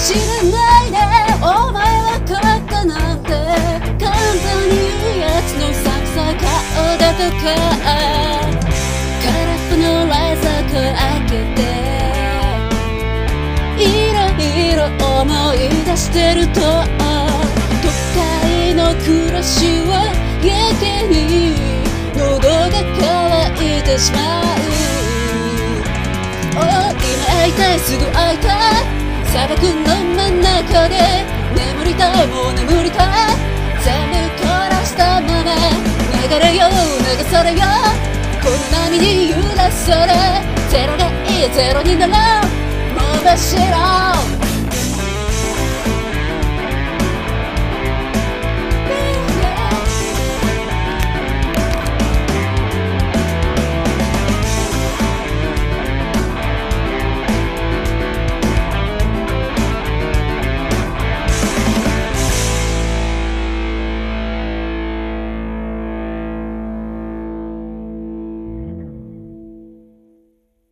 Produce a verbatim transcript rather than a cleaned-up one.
知らないでお前は勝ったなんて簡単に言うやつの寒さ顔だとか空っぽの冷蔵庫開けていろいろ思い出してると都会の暮らしはやけに喉が渇いてしまう。Oh、今会いたいすぐ会いたい砂漠の真ん中で眠りたいもう眠りたい全部凝らしたまま流れよ流されよこの波に揺らされゼロがいいゼロになろうもう走ろう